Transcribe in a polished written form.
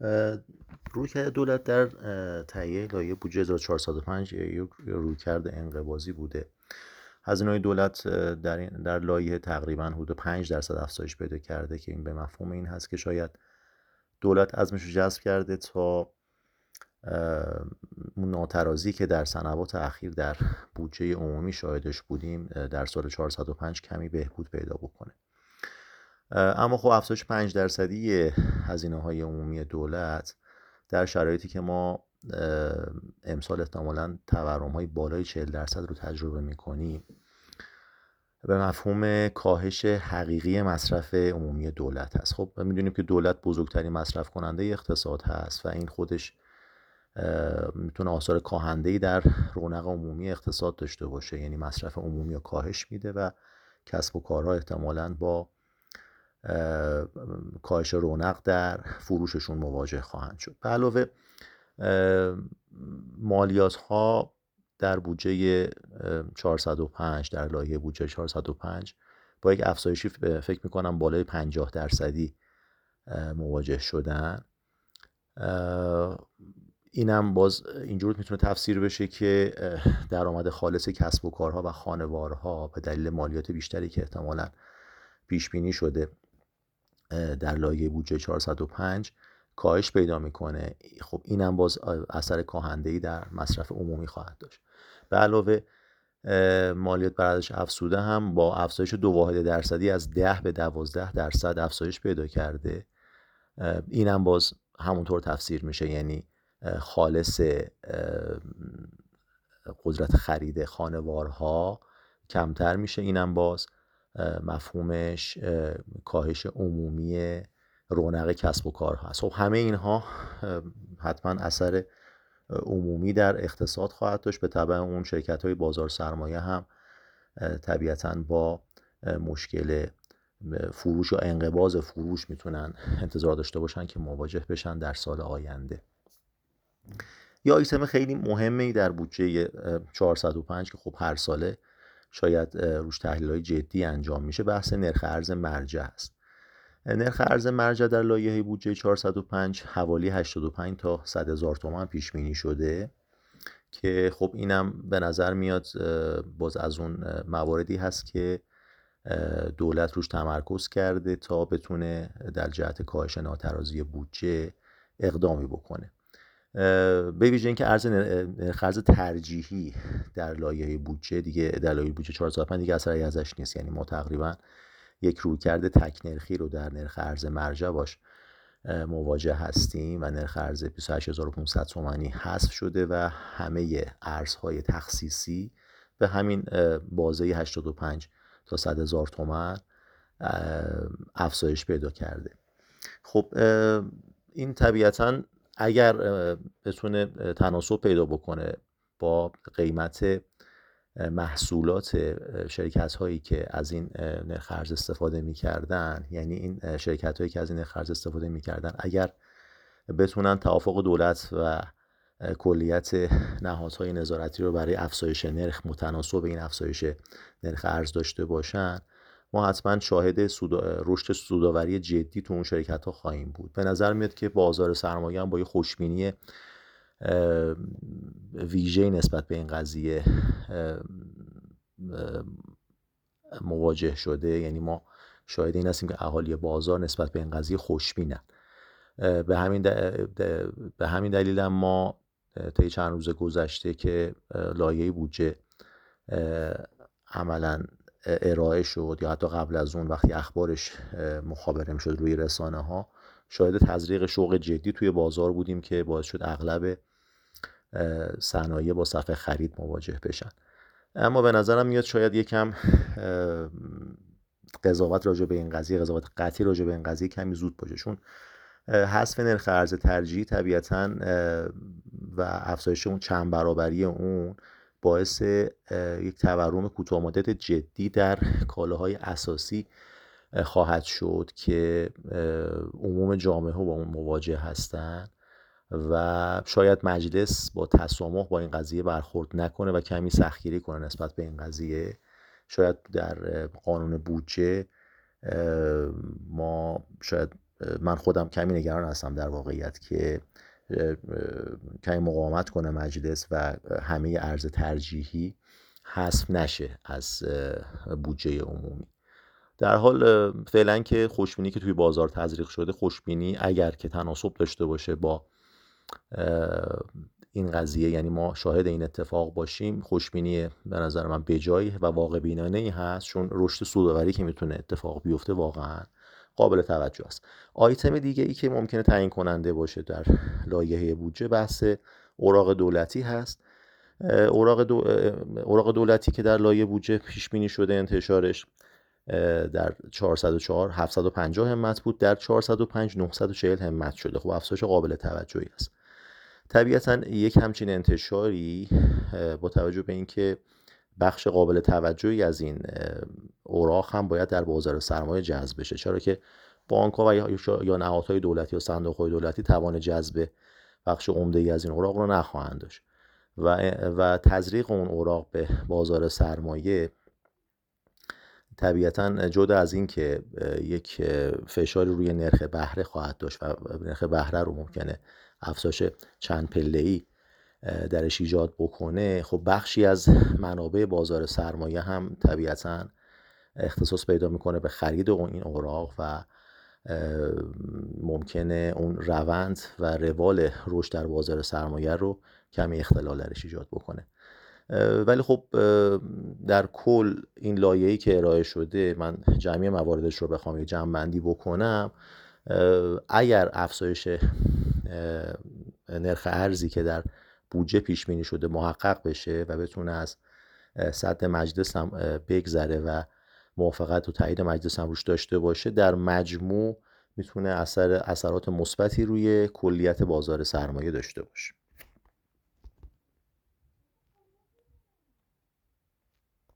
رویکرد دولت در تهیه لایحه بودجه 1405 یک رویکرد انقباضی بوده. هزینه‌های دولت در لایحه تقریباً حدود 5% افزایش پیدا کرده که این به مفهوم این هست که شاید دولت عزمش رو جذب کرده تا اون ناترازی که در سنوات اخیر در بودجه عمومی شاهدش بودیم در سال 405 کمی بهبود پیدا بکنه. اما خب افزایش 5% هزینه‌های عمومی دولت در شرایطی که ما امسال احتمالاً تورم‌های بالای 40% رو تجربه می‌کنیم به مفهوم کاهش حقیقی مصرف عمومی دولت هست. خب می‌دونیم که دولت بزرگترین مصرف کننده اقتصاد هست و این خودش میتونه آثار کاهنده‌ای در رونق عمومی اقتصاد داشته باشه، یعنی مصرف عمومی رو کاهش میده و کسب و کارها احتمالاً با کاهش رونق در فروششون مواجه خواهند شد. به علاوه مالیات ها در بودجه 405 در لایحه بودجه 405 با یک افزایشی فکر میکنم بالای 50% مواجه شدن. اینم باز اینجور میتونه تفسیر بشه که درآمد خالص کسب و کارها و خانوارها به دلیل مالیات بیشتری که احتمالاً پیش بینی شده در لایحه بودجه 405 کاهش پیدا میکنه. خب اینم باز اثر کاهنده‌ای در مصرف عمومی خواهد داشت. به علاوه مالیات بر ارزش افزوده هم با افزایش 2 واحد درصدی از 10 به 12% افزایش پیدا کرده. اینم باز همونطور تفسیر میشه، یعنی خالص قدرت خرید خانوارها کمتر میشه. اینم باز مفهومش کاهش عمومی رونق کسب و کار هست. خب همه اینها حتما اثر عمومی در اقتصاد خواهد داشت. به تبع اون شرکت‌های بازار سرمایه هم طبیعتاً با مشکل فروش و انقباض فروش میتونن انتظار داشته باشن که مواجه بشن در سال آینده. یا ایتم خیلی مهمی در بودجه 405 که خب هر ساله شاید روش تحلیل‌های جدی انجام میشه، بحث نرخ ارز مرجع است. نرخ ارز مرجع در لایحه بودجه 405 حوالی 85 تا 100 هزار تومان پیش بینی شده که خب اینم به نظر میاد باز از اون مواردی هست که دولت روش تمرکز کرده تا بتونه در جهت کاهش ناترازی بودجه اقدامی بکنه. به ویژه اینکه نرخ ارز ترجیحی در لایحه بودجه دیگه در لایحه بودجه 405 دیگه اثری ازش نیست، یعنی ما تقریبا یک رویکرد تک نرخی رو در نرخ ارز مرجع باش مواجه هستیم و نرخ ارز 28500 تومانی حذف شده و همه ارزهای تخصیصی به همین بازه 85 تا 100 هزار تومان افزایش پیدا کرده. خب این طبیعتاً اگر بتونه تناسب پیدا بکنه با قیمت محصولات شرکت هایی که از این نرخ ارز استفاده می‌کردن، یعنی این شرکت هایی که از این نرخ ارز استفاده می‌کردن اگر بتونن توافق دولت و کلیت نهادهای نظارتی رو برای افزایش نرخ متناسب این افزایش نرخ ارز داشته باشن، ما حتما شاهد رشد سودآوری جدی تو اون شرکت ها خواهیم بود. به نظر میاد که بازار سرمایه هم با یه خوشبینی ویژه نسبت به این قضیه مواجه شده، یعنی ما شاهد این هستیم که اهالی بازار نسبت به این قضیه خوشبینن. به همین دلیل هم ما طی چند روز گذشته که لایحه بودجه عملاً ارائه شد یا حتی قبل از اون وقتی اخبارش مخابره شد روی رسانه ها، شاهد تزریق شوق جدی توی بازار بودیم که باعث شد اغلب صنایع با صفحه خرید مواجه بشن. اما به نظرم میاد شاید یکم قضاوت راجع به این قضیه، قضاوت قطعی راجع به این قضیه کمی زود باشه، چون حذف نرخ ارز ترجیحی طبیعتاً و افزایش اون چند برابری اون باعث یک تورم کوتاه مدت جدی در کالاهای اساسی خواهد شد که عموم جامعه با اون مواجه هستن و شاید مجلس با تسامح با این قضیه برخورد نکنه و کمی سختگیری کنه نسبت به این قضیه. شاید در قانون بودجه ما شاید من خودم کمی نگران هستم در واقعیت که کمی مقاومت کنه مجلس و همه ارز ترجیحی حذف نشه از بودجه عمومی. در حال فعلا که خوشبینی که توی بازار تزریق شده، خوشبینی اگر که تناسب داشته باشه با این قضیه، یعنی ما شاهد این اتفاق باشیم، خوشبینی به نظر من بجایی و واقع بینانه‌ای هست، چون رشد سودآوری که میتونه اتفاق بیفته واقعا قابل توجه است. آیتم دیگه ای که ممکنه تعیین کننده باشه در لایحه بودجه بحث اوراق دولتی هست. اوراق دولتی که در لایحه بودجه پیش بینی شده انتشارش در 404 750 همت بود، در 405 940 همت شده. خب افزایش قابل توجهی است. طبیعتا یک همچین انتشاری با توجه به اینکه بخش قابل توجهی از این اوراق هم باید در بازار سرمایه جذب بشه، چرا که بانک‌ها و یا نهادهای دولتی یا صندوق‌های دولتی توان جذب بخش عمده‌ای از این اوراق رو نخواهند داشت و تزریق اون اوراق به بازار سرمایه طبیعتا جدا از این که یک فشاری روی نرخ بهره خواهد داشت و نرخ بهره رو ممکنه افزایش چند پله‌ای درش ایجاد بکنه، خب بخشی از منابع بازار سرمایه هم طبیعتا اختصاص پیدا میکنه به خرید این اوراق و ممکنه اون روند و روال رشد در بازار سرمایه رو کمی اختلال درش ایجاد بکنه. ولی خب در کل این لایحه‌ای که ارائه شده، من جمعی مواردش رو بخوام جمع‌بندی بکنم، اگر افزایش نرخ ارزی که در بودجه پیش بینی شده محقق بشه و بتونه از سطح مجلس هم بگذره و موافقت و تایید مجلس هم روش داشته باشه، در مجموع میتونه اثرات مثبتی روی کلیت بازار سرمایه داشته باشه.